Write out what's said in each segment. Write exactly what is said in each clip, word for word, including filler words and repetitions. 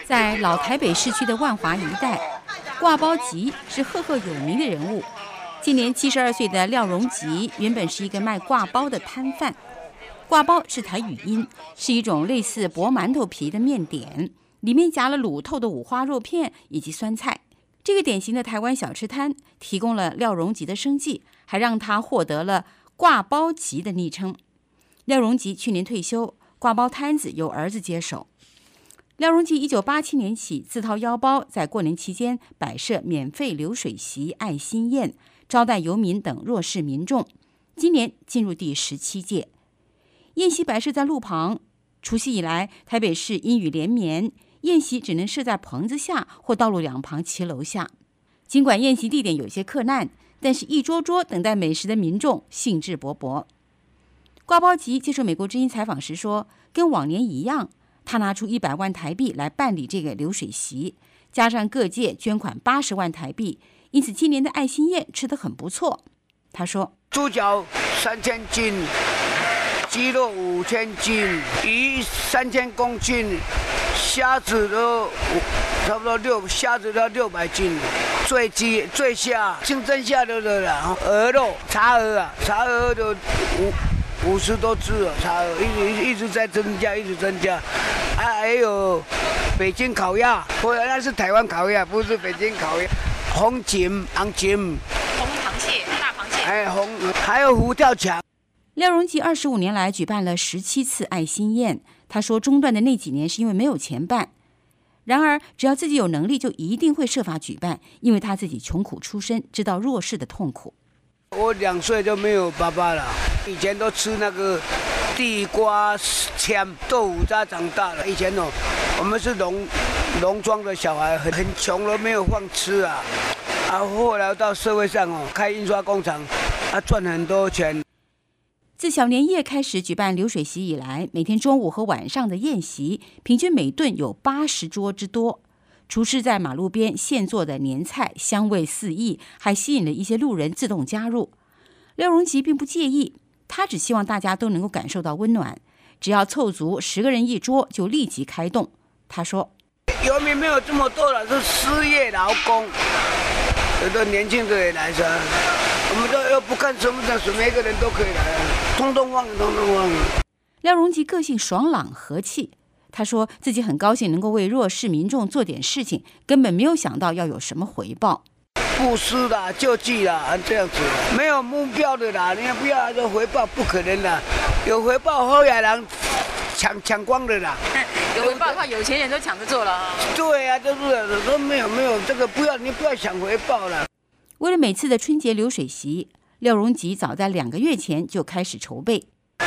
在老台北市区的万华一带，挂包吉是赫赫有名的人物。今年七十二岁的廖荣吉原本是一个卖挂包的摊贩。挂包是台语音，是一种类似薄馒头皮的面点，里面夹了卤透的五花肉片以及酸菜。这个典型的台湾小吃摊提供了廖荣吉的生计，还让他获得了挂包吉的昵称。廖荣吉去年退休，挂包摊子由儿子接手。廖荣吉一九八七年起自掏腰包，在过年期间摆设免费流水席、爱心宴，招待游民等弱势民众。今年进入第十七届，宴席摆设在路旁。除夕以来，台北市阴雨连绵，宴席只能设在棚子下或道路两旁骑楼下。尽管宴席地点有些克难，但是一桌桌等待美食的民众兴致勃勃。挂包吉接受美国之音采访时说，跟往年一样，他拿出一百万台币来办理这个流水席，加上各界捐款八十万台币，因此今年的爱心宴吃得很不错。他说： 猪脚三千斤，鸡肉五千斤，鱼三千公斤，虾子都差不多六，虾子都六百斤，醉鸡、醉虾、清蒸虾都有了，鹅肉、茶鹅啊，茶鹅都五。五十多只了，差一直一直在增加，一直增加。啊，还有北京烤鸭，不，那是台湾烤鸭，不是北京烤鸭。红鲭、红鲭、 红螃蟹、大螃蟹， 哎，红还有佛跳墙。 廖荣吉二十五年来举办了十七次爱心宴，他说中断的那几年是因为没有钱办。然而，只要自己有能力，就一定会设法举办，因为他自己穷苦出身，知道弱势的痛苦。 我两岁就没有爸爸了，以前都吃那个地瓜签豆腐渣长大了。以前哦，我们是农农庄的小孩，很很穷了，没有饭吃啊。啊，后来到社会上哦，开印刷工厂，啊，赚很多钱。 自小年夜开始举办流水席以来，每天中午和晚上的宴席，平均每顿有八十桌之多。厨师在马路边现做的年菜香味四溢，还吸引了一些路人自动加入。廖荣吉并不介意，他只希望大家都能够感受到温暖。只要凑足十个人一桌，就立即开动。他说： 游民没有这么多了，是失业劳工，有的年轻的也来噻。我们都又不看身份证，随便一个人都可以来，通通忘，通通忘。 廖荣吉个性爽朗和气。他说自己很高兴能够为弱势民众做点事情，根本没有想到要有什么回报。 布施啦，救济啦，这样子，没有目标的啦，你不要说回报，不可能的，有回报后来人抢抢光了啦。 有回报的话，有钱人都抢着做了啊。 对啊，就是都没有没有这个，不要你不要想回报了。 为了每次的春节流水席，廖荣吉早在两个月前就开始筹备。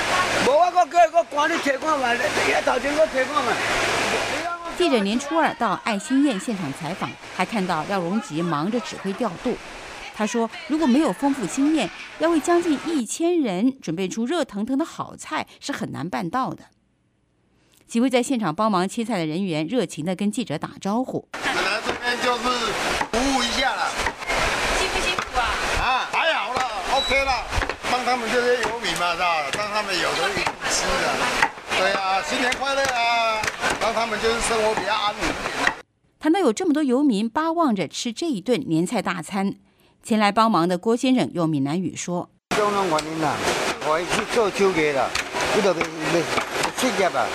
记者年初二到爱心宴现场采访，还看到廖荣吉忙着指挥调度。他说，如果没有丰富经验，要为将近一千人准备出热腾腾的好菜是很难办到的。几位在现场帮忙切菜的人员热情地跟记者打招呼。 本来这边就是服务一下了， 辛不辛苦啊？ 啊，还好了 ，OK 了。帮他们这些游民嘛，是吧？让他们有得吃的。对啊，新年快乐啊！让他们就是生活比较安稳一点。 谈到有这么多游民巴望着吃这一顿年菜大餐，前来帮忙的郭先生用闽南语说： 种种原因啦，我去做手艺啦，你都未未失业啊。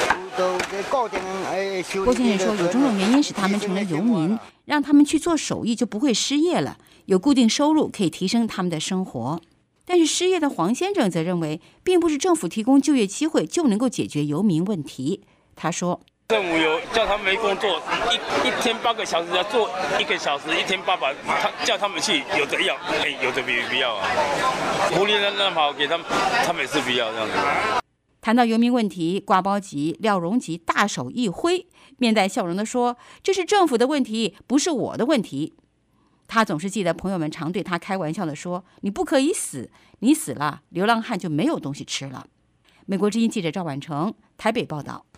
郭先生说，有种种原因使他们成了游民，让他们去做手艺就不会失业了，有固定收入可以提升他们的生活。但是失业的黄先生则认为，并不是政府提供就业机会就能够解决游民问题。他说， 政府有叫他们没工作，一一天八个小时要做一个小时，一天八百，他叫他们去，有的要，哎，有的不不要啊。福利那那么好给他们，他们也是不要这样子。 谈到游民问题，挂包吉廖荣吉大手一挥，面带笑容地说：“这是政府的问题，不是我的问题。”他总是记得朋友们常对他开玩笑地说：“你不可以死，你死了，流浪汉就没有东西吃了。”美国之音记者赵婉成台北报道。